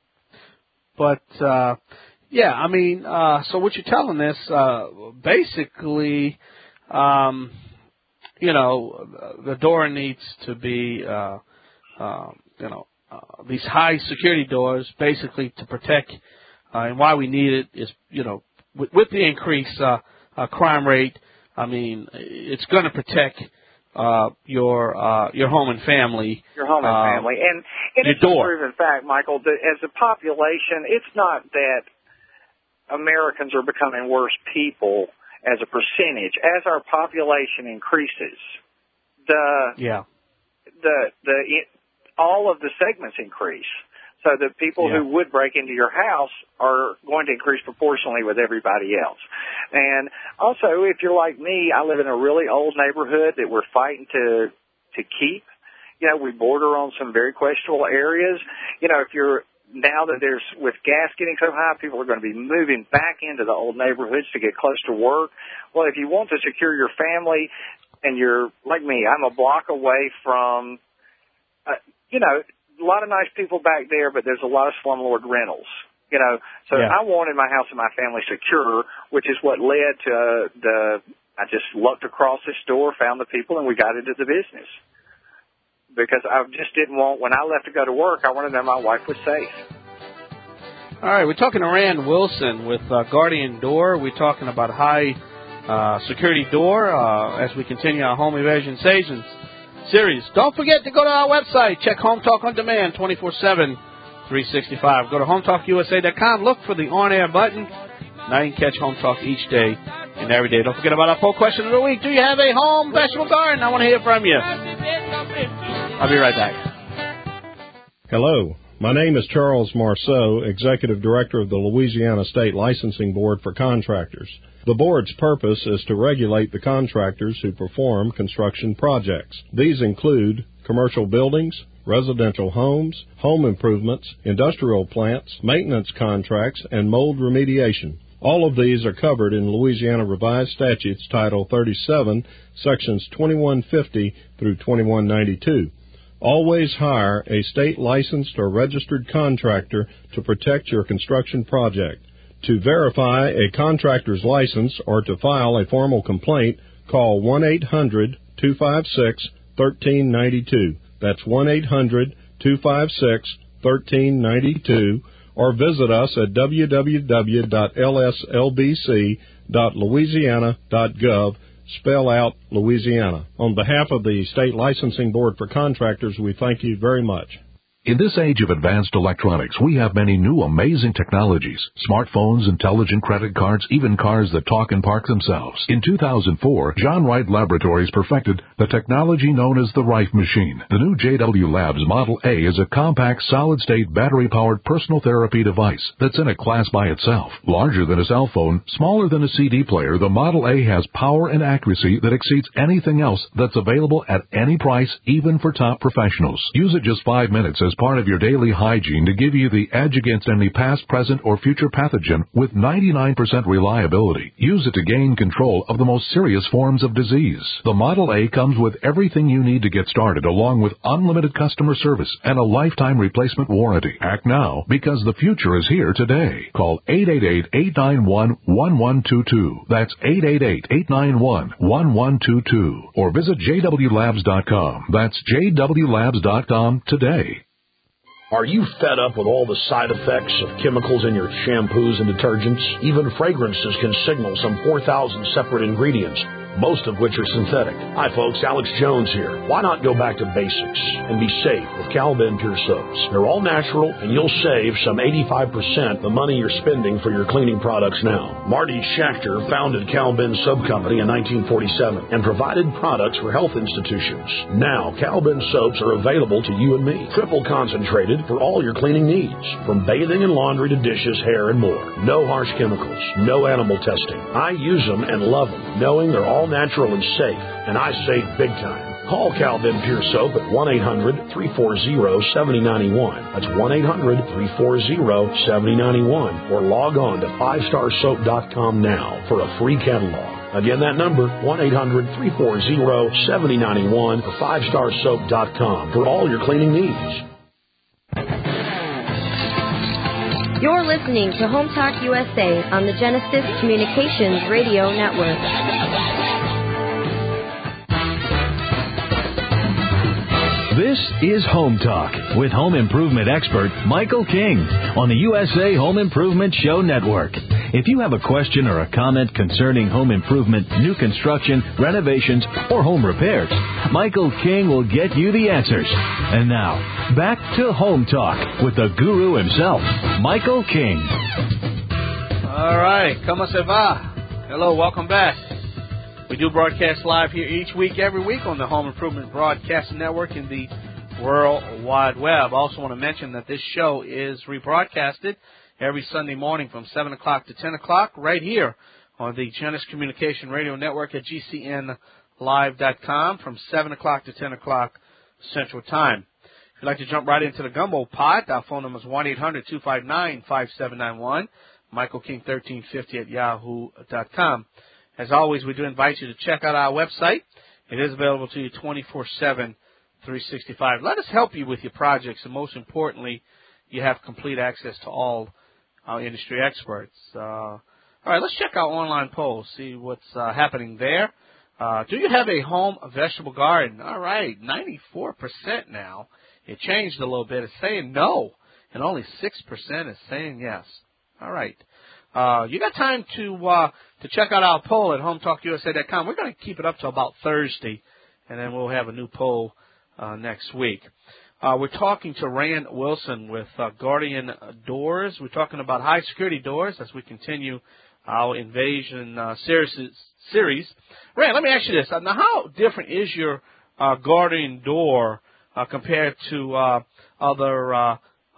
But, uh, yeah, I mean, uh, so what you're telling us, uh, basically, um, you know, the door needs to be, uh, uh, you know, uh, these high security doors basically to protect. Uh, and why we need it is, you know, with, with the increased uh, uh, crime rate, I mean, it's going to protect uh, your uh, your home and family. Your home and uh, family. And, and your it's door. a proven fact, Michael, that as a population, it's not that Americans are becoming worse people as a percentage. As our population increases, the yeah. the the it, all of the segments increase. So the people yeah. who would break into your house are going to increase proportionally with everybody else. And also, if you're like me, I live in a really old neighborhood that we're fighting to to keep. You know, we border on some very questionable areas. You know, if you're now that there's with gas getting so high, people are going to be moving back into the old neighborhoods to get close to work. Well, if you want to secure your family, and you're like me, I'm a block away from, uh, you know. A lot of nice people back there, but there's a lot of slumlord rentals, you know. So yeah. I wanted my house and my family secure, which is what led to uh, the, I just looked across this door, found the people, and we got into the business. Because I just didn't want, when I left to go to work, I wanted to know my wife was safe. All right, we're talking to Rand Wilson with uh, Guardian Door. We're talking about high uh, security door uh, as we continue our home evasion seasons. Series. Don't forget to go to our website. Check Home Talk on Demand twenty-four seven, three sixty-five. Go to home talk u s a dot com. Look for the on-air button. Now you can catch Home Talk each day and every day. Don't forget about our poll question of the week. Do you have a home vegetable garden? I want to hear from you. I'll be right back. Hello. My name is Charles Marceau, Executive Director of the Louisiana State Licensing Board for Contractors. The board's purpose is to regulate the contractors who perform construction projects. These include commercial buildings, residential homes, home improvements, industrial plants, maintenance contracts, and mold remediation. All of these are covered in Louisiana Revised Statutes Title thirty-seven, Sections twenty-one fifty through twenty-one ninety-two. Always hire a state licensed or registered contractor to protect your construction project. To verify a contractor's license or to file a formal complaint, call one eight hundred two five six one three nine two. That's one eight hundred two five six one three nine two, or visit us at w w w dot l s l b c dot louisiana dot gov. Spell out Louisiana. On behalf of the State Licensing Board for Contractors, we thank you very much. In this age of advanced electronics, we have many new amazing technologies. Smartphones, intelligent credit cards, even cars that talk and park themselves. In two thousand four, John Wright Laboratories perfected the technology known as the Rife Machine. The new J W Labs Model A is a compact, solid-state, battery-powered personal therapy device that's in a class by itself. Larger than a cell phone, smaller than a C D player, the Model A has power and accuracy that exceeds anything else that's available at any price, even for top professionals. Use it just five minutes as part of your daily hygiene to give you the edge against any past, present, or future pathogen with ninety-nine percent reliability. Use it to gain control of the most serious forms of disease. The Model A comes with everything you need to get started, along with unlimited customer service and a lifetime replacement warranty. Act now, because the future is here today. Call eight eight eight, eight nine one, one one two two. That's eight eight eight, eight nine one, one one two two. Or visit j w labs dot com. That's j w labs dot com today. Are you fed up with all the side effects of chemicals in your shampoos and detergents? Even fragrances can signal some four thousand separate ingredients, most of which are synthetic. Hi folks, Alex Jones here. Why not go back to basics and be safe with Cal-Ben Pure Soaps? They're all natural, and you'll save some eighty-five percent the money you're spending for your cleaning products now. Marty Schachter founded Cal-Ben Soap Company in nineteen forty-seven and provided products for health institutions. Now, Cal-Ben soaps are available to you and me, triple concentrated for all your cleaning needs, from bathing and laundry to dishes, hair, and more. No harsh chemicals, no animal testing. I use them and love them, knowing they're all natural and safe, and I save big time. Call Cal-Ben Pure Soap at one eight hundred, three four zero, seven zero nine one. That's one eight hundred, three four zero, seven zero nine one. Or log on to five star soap dot com now for a free catalog. Again, that number, one eight hundred, three four zero, seven zero nine one, or five star soap dot com for all your cleaning needs. You're listening to Home Talk U S A on the Genesis Communications Radio Network. This is Home Talk with home improvement expert Michael King on the U S A Home Improvement Show Network. If you have a question or a comment concerning home improvement, new construction, renovations, or home repairs, Michael King will get you the answers. And now, back to Home Talk with the guru himself, Michael King. All right, como se va? Hello, welcome back. We do broadcast live here each week, every week on the Home Improvement Broadcasting Network in the World Wide Web. I also want to mention that this show is rebroadcasted every Sunday morning from seven o'clock to ten o'clock right here on the Genesis Communication Radio Network at g c n live dot com from seven o'clock to ten o'clock Central Time. If you'd like to jump right into the gumbo pot, our phone number is one eight hundred, two five nine, five seven nine one, Michael King thirteen fifty at yahoo dot com. As always, we do invite you to check out our website. It is available to you twenty-four seven, three sixty-five. Let us help you with your projects, and most importantly, you have complete access to all our industry experts. Uh, all right, let's check our online polls, see what's uh, happening there. Uh, do you have a home vegetable garden? All right, ninety-four percent now. It changed a little bit. It's saying no, and only six percent is saying yes. All right. Uh, you got time to uh, to check out our poll at home talk u s a dot com. We're going to keep it up to about Thursday, and then we'll have a new poll uh, next week. Uh, we're talking to Rand Wilson with uh, Guardian Doors. We're talking about high security doors as we continue our invasion uh, series. series. Rand, let me ask you this. Now, how different is your uh, Guardian door uh, compared to uh, other uh,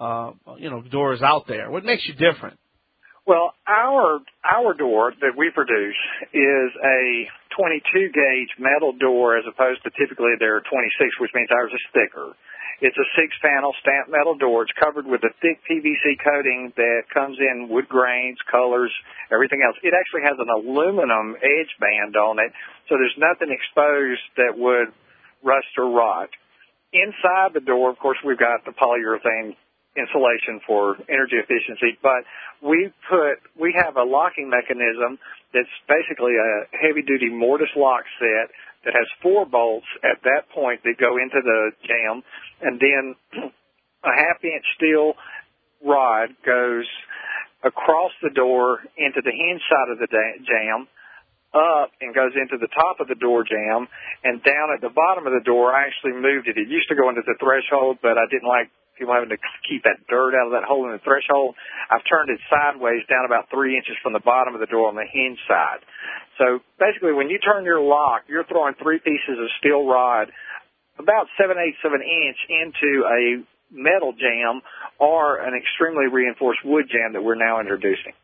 uh, you know, doors out there? What makes you different? Well, our our door that we produce is a twenty-two gauge metal door as opposed to typically they're twenty-six, which means ours is thicker. It's a six-panel stamped metal door. It's covered with a thick P V C coating that comes in wood grains, colors, everything else. It actually has an aluminum edge band on it, so there's nothing exposed that would rust or rot. Inside the door, of course, we've got the polyurethane insulation for energy efficiency, but we put we have a locking mechanism that's basically a heavy-duty mortise lock set that has four bolts at that point that go into the jamb, and then a half-inch steel rod goes across the door into the hinge side of the jamb, up and goes into the top of the door jamb, and down at the bottom of the door, I actually moved it. It used to go into the threshold, but I didn't like people having to keep that dirt out of that hole in the threshold. I've turned it sideways down about three inches from the bottom of the door on the hinge side. So basically, when you turn your lock, you're throwing three pieces of steel rod about seven-eighths of an inch into a metal jamb or an extremely reinforced wood jamb that we're now introducing.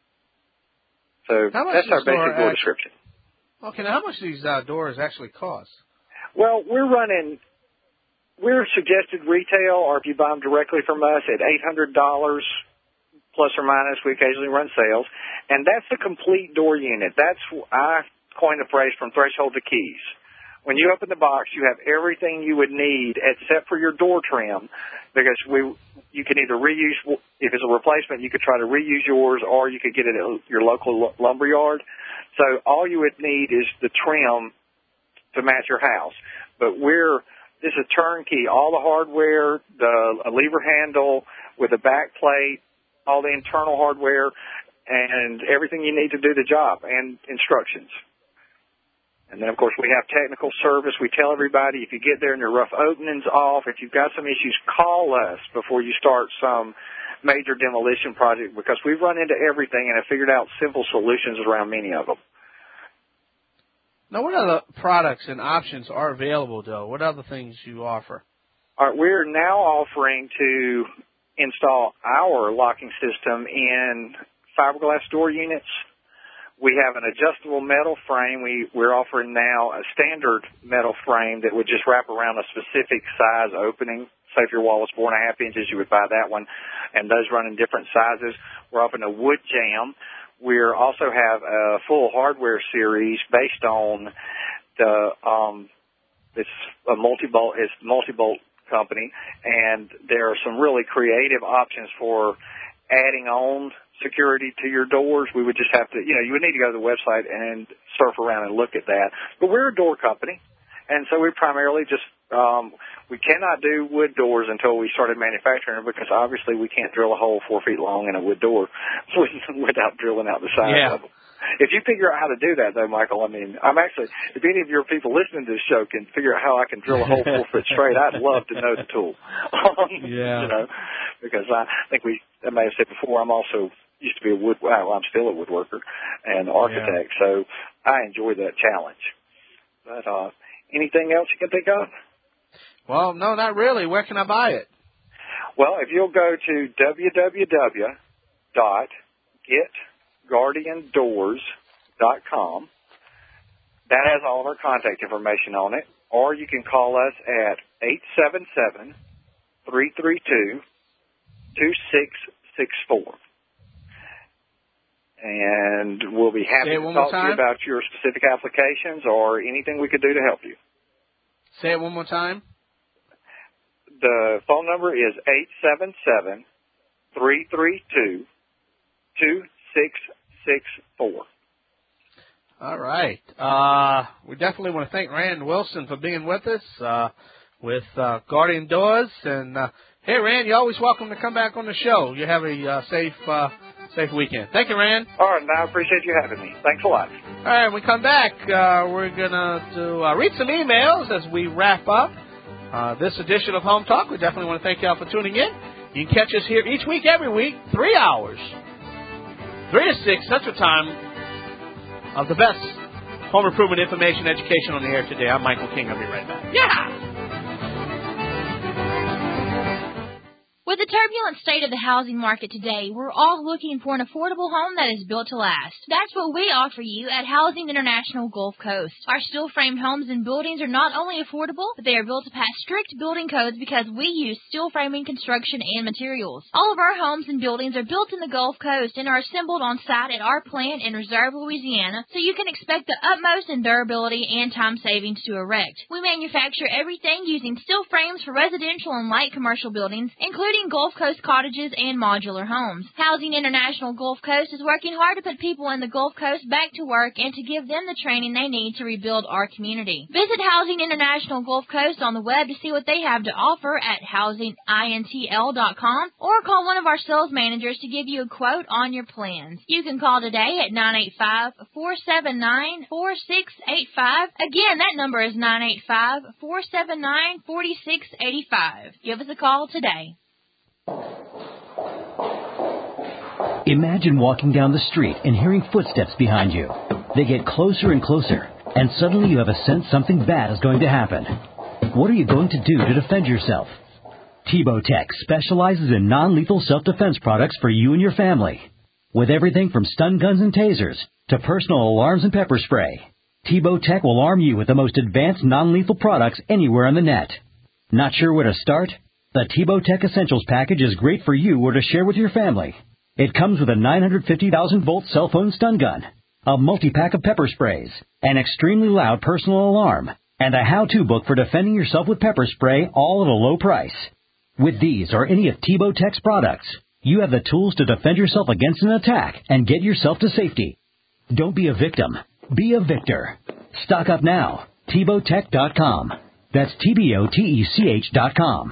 So that's our basic door description. Okay, now how much do these uh, doors actually cost? Well, we're running... We're suggested retail, or if you buy them directly from us, at eight hundred dollars plus or minus. We occasionally run sales. And that's the complete door unit. That's, I coined the phrase from threshold to keys. When you open the box, you have everything you would need except for your door trim, because we you can either reuse, if it's a replacement, you could try to reuse yours, or you could get it at your local lumber yard. So all you would need is the trim to match your house. But we're This is turnkey. All the hardware, the a lever handle with a back plate, all the internal hardware, and everything you need to do the job, and instructions. And then, of course, we have technical service. We tell everybody if you get there and your rough opening's off, if you've got some issues, call us before you start some major demolition project, because we've run into everything and have figured out simple solutions around many of them. Now, what other products and options are available, though? What other things you offer? All right, we're now offering to install our locking system in fiberglass door units. We have an adjustable metal frame. We, we're offering now a standard metal frame that would just wrap around a specific size opening. Say if your wall was four and a half inches, you would buy that one, and those run in different sizes. We're offering a wood jamb. We also have a full hardware series based on the um, it's a multi-bolt it's multi-bolt company, and there are some really creative options for adding on security to your doors. We would just have to, you know, you would need to go to the website and surf around and look at that. But we're a door company, and so we primarily just um, we cannot do wood doors until we started manufacturing them, because obviously we can't drill a hole four feet long in a wood door without drilling out the side yeah. of them. If you figure out how to do that, though, Michael, I mean, I'm actually, if any of your people listening to this show can figure out how I can drill a hole four foot straight, I'd love to know the tool. yeah. You know, because I think we, I may have said before, I'm also used to be a wood, well, I'm still a woodworker and architect, yeah. so I enjoy that challenge. But uh, anything else you can think of? Well, no, not really. Where can I buy it? Well, if you'll go to w w w dot get guardian doors dot com, that has all of our contact information on it, or you can call us at eight seven seven, three three two, two six six four. And we'll be happy to talk to you about your specific applications or anything we could do to help you. Say it one more time. The phone number is eight seven seven, three three two, two six six four. All right. Uh, we definitely want to thank Rand Wilson for being with us uh, with uh, Guardian Doors. And, uh, hey, Rand, you're always welcome to come back on the show. You have a uh, safe uh, safe weekend. Thank you, Rand. All right, I appreciate you having me. Thanks a lot. All right, when we come back, uh, we're going to uh, read some emails as we wrap up uh, this edition of Home Talk. We definitely want to thank you all for tuning in. You can catch us here each week, every week, three hours, three to six Central Time, of the best home improvement information education on the air today. I'm Michael King. I'll be right back. Yeah! With With the turbulent state of the housing market today, we're all looking for an affordable home that is built to last. That's what we offer you at Housing International Gulf Coast. Our steel-framed homes and buildings are not only affordable, but they are built to pass strict building codes because we use steel framing, construction, and materials. All of our homes and buildings are built in the Gulf Coast and are assembled on site at our plant in Reserve, Louisiana, so you can expect the utmost in durability and time savings to erect. We manufacture everything using steel frames for residential and light commercial buildings, including Gulf Coast cottages and modular homes. Housing International Gulf Coast is working hard to put people in the Gulf Coast back to work and to give them the training they need to rebuild our community. Visit Housing International Gulf Coast on the web to see what they have to offer at housing intl dot com or call one of our sales managers to give you a quote on your plans. You can call today at nine eight five, four seven nine, four six eight five. Again, that number is nine eight five, four seven nine, four six eight five. Give us a call today. Imagine walking down the street and hearing footsteps behind you. They get closer and closer, and suddenly you have a sense something bad is going to happen. What are you going to do to defend yourself? Tebow Tech specializes in non-lethal self-defense products for you and your family. With everything from stun guns and tasers to personal alarms and pepper spray, Tebow Tech will arm you with the most advanced non-lethal products anywhere on the net. Not sure where to start? The Tebow Tech Essentials package is great for you or to share with your family. It comes with a nine hundred fifty thousand volt cell phone stun gun, a multi-pack of pepper sprays, an extremely loud personal alarm, and a how-to book for defending yourself with pepper spray, all at a low price. With these or any of Tebow Tech's products, you have the tools to defend yourself against an attack and get yourself to safety. Don't be a victim. Be a victor. Stock up now. Tebow Tech dot com. That's T B O T E C H dot com.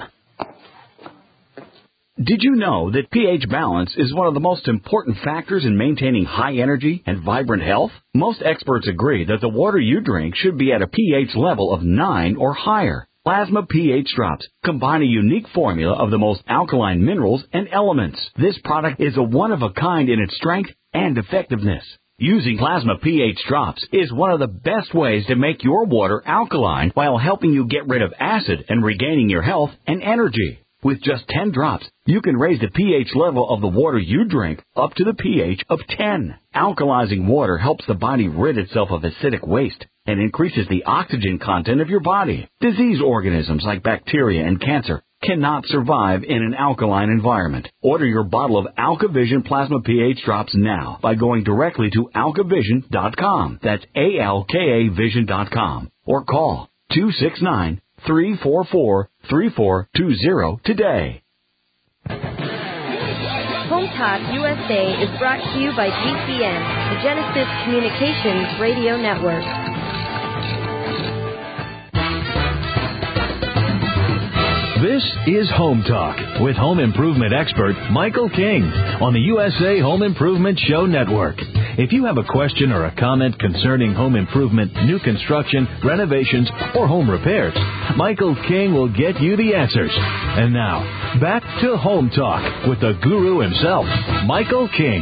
Did you know that pH balance is one of the most important factors in maintaining high energy and vibrant health? Most experts agree that the water you drink should be at a pH level of nine or higher. Plasma pH Drops combine a unique formula of the most alkaline minerals and elements. This product is a one-of-a-kind in its strength and effectiveness. Using Plasma pH Drops is one of the best ways to make your water alkaline while helping you get rid of acid and regaining your health and energy. With just ten drops, you can raise the pH level of the water you drink up to the pH of ten. Alkalizing water helps the body rid itself of acidic waste and increases the oxygen content of your body. Disease organisms like bacteria and cancer cannot survive in an alkaline environment. Order your bottle of AlkaVision Plasma pH Drops now by going directly to alkavision dot com. That's A L K A vision dot com. Or call two six nine, three four four, three four two zero today. Home Talk U S A is brought to you by G C N, the Genesis Communications Radio Network. This is Home Talk with home improvement expert Michael King on the U S A Home Improvement Show Network. If you have a question or a comment concerning home improvement, new construction, renovations, or home repairs, Michael King will get you the answers. And now, back to Home Talk with the guru himself, Michael King.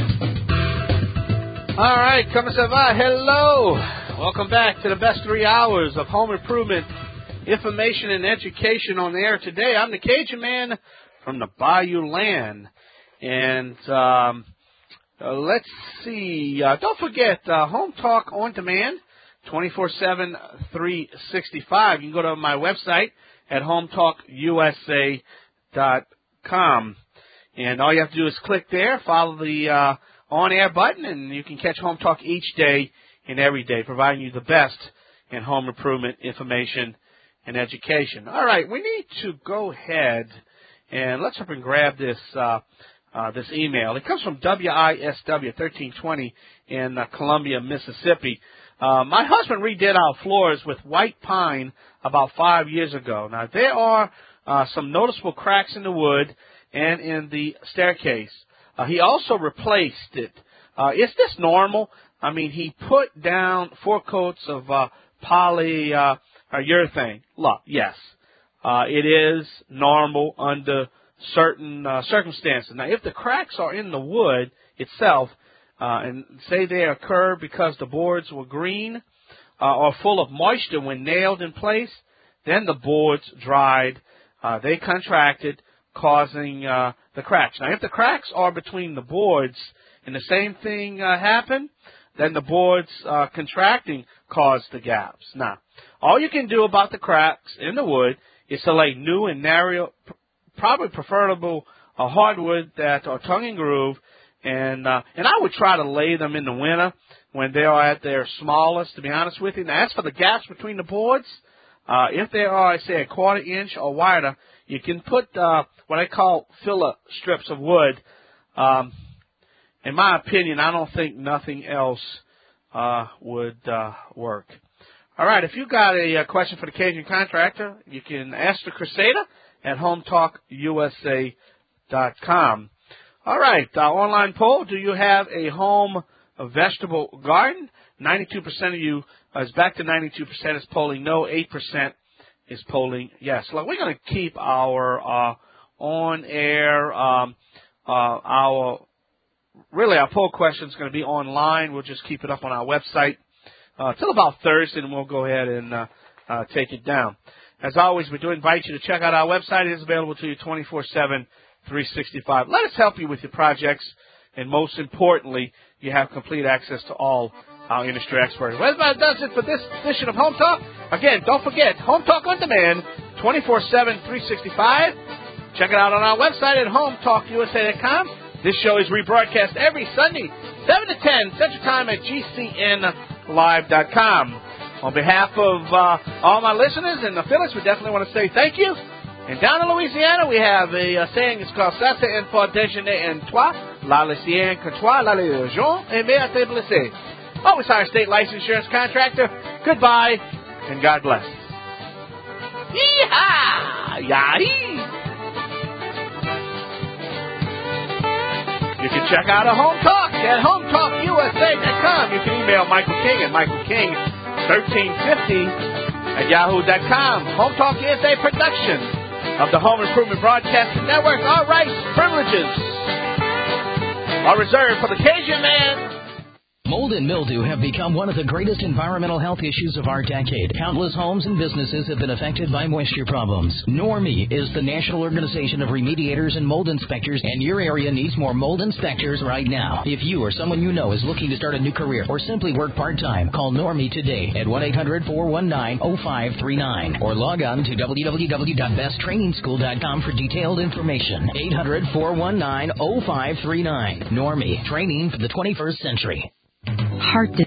All right, come and survive. Hello. Welcome back to the best three hours of home improvement information and education on the air today. I'm the Cajun Man from the Bayou Land. And um, uh, let's see. Uh, don't forget, uh, Home Talk on demand, twenty-four seven, three sixty-five. You can go to my website at home talk U S A dot com. And all you have to do is click there, follow the uh, on-air button, and you can catch Home Talk each day and every day, providing you the best in home improvement information and education. All right, we need to go ahead and let's up and grab this uh, uh, this email. It comes from W I S W thirteen twenty in uh, Columbia, Mississippi. Uh, my husband redid our floors with white pine about five years ago. Now, there are uh, some noticeable cracks in the wood and in the staircase. Uh, he also replaced it. Uh, is this normal? I mean, he put down four coats of uh, poly uh, uh, urethane. Look, yes, uh, it is normal under certain uh, circumstances. Now, if the cracks are in the wood itself, uh, and say they occur because the boards were green uh, or full of moisture when nailed in place, then the boards dried, uh, they contracted, causing uh, the cracks. Now, if the cracks are between the boards and the same thing uh, happened, then the boards uh, contracting caused the gaps. Now, all you can do about the cracks in the wood is to lay new and narrow, probably preferable uh, hardwood that are tongue and groove, and uh, and I would try to lay them in the winter when they are at their smallest, to be honest with you. Now, as for the gaps between the boards, uh, if they are, say, a quarter inch or wider, you can put uh, what I call filler strips of wood. Um, in my opinion, I don't think nothing else uh, would uh, work. All right, if you got a, a question for the Cajun Contractor, you can ask the Crusader at home talk U S A dot com. All right, uh, online poll, do you have a home a vegetable garden? ninety-two percent of you uh, is back to ninety-two percent is polling no, eight percent is polling yes. Look, we're going to keep our uh, on-air, um, uh, our, really our poll question is going to be online. We'll just keep it up on our website uh, till about Thursday, and we'll go ahead and uh, uh, take it down. As always, we do invite you to check out our website. It is available to you twenty-four seven, three sixty-five. Let us help you with your projects, and most importantly, you have complete access to all our industry experts. Well, that does it for this edition of Home Talk. Again, don't forget, Home Talk on Demand, twenty-four seven, three sixty-five. Check it out on our website at home talk U S A dot com. This show is rebroadcast every Sunday, seven to ten Central Time at G C N live dot com. On behalf of uh, all my listeners and the Phillies, we definitely want to say thank you. And down in Louisiana, we have a uh, saying, it's called Ça c'est un fort déjeuner en toi, la lycéenne que toi, la légion, et bien à te blesser. Always hire state licensed insurance contractor. Goodbye, and God bless. Yee-haw! Yahee! You can check out a Home Talk at home talk U S A dot com. You can email Michael King at michael king thirteen fifty at yahoo dot com. Home Talk is a production of the Home Improvement Broadcasting Network. All rights, privileges are reserved for the Cajun Man. Mold and mildew have become one of the greatest environmental health issues of our decade. Countless homes and businesses have been affected by moisture problems. Normie is the national organization of remediators and mold inspectors, and your area needs more mold inspectors right now. If you or someone you know is looking to start a new career or simply work part-time, call Normie today at one eight hundred, four one nine, oh five three nine or log on to w w w dot best training school dot com for detailed information. eight hundred, four one nine, oh five three nine. Normie, training for the twenty-first century. Heart